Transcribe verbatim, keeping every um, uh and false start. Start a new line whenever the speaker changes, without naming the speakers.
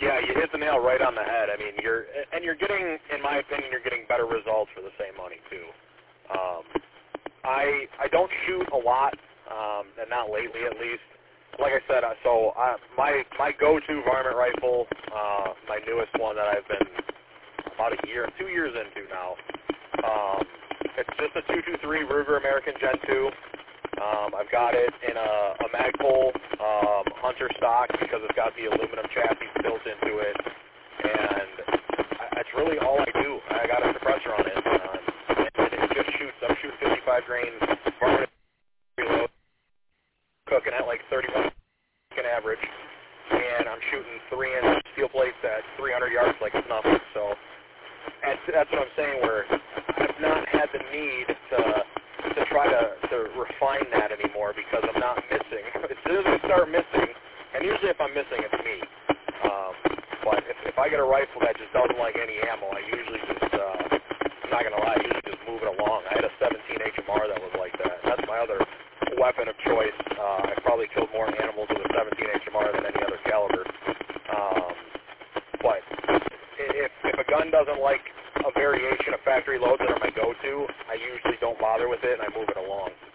Yeah, you hit the nail right on the head. I mean, you're and you're getting, in my opinion, you're getting better results for the same money too. Um, I I don't shoot a lot, um, and not lately at least. Like I said, uh, so uh, my my go-to varmint rifle, uh, my newest one that I've been about a year, two years into now. Um, it's just a two twenty-three Ruger American Gen two. Um, I've got it in a, a Magpul um, Hunter stock because it's got the aluminum chassis built into it, and I, that's really all I do. I got a suppressor on it, um, and it just shoots. I'm shooting fifty-five grain varmint reload, cooking at like thirty-one average, and I'm shooting three-inch steel plates at three hundred yards like it's nothing. So that's, that's what I'm saying. Where I've not had the need to. to try to, to refine that anymore because I'm not missing. As soon as I start missing, and usually if I'm missing, it's me. Um, but if, if I get a rifle that just doesn't like any ammo, I usually just, uh, I'm not going to lie, I usually just move it along. I had a seventeen H M R that was like that. That's my other weapon of choice. Uh, I probably killed more animals with a seventeen H M R than any other caliber. Um, but if, if a gun doesn't like a variation of factory loads that are my go-to, I usually don't bother with it and I move it along.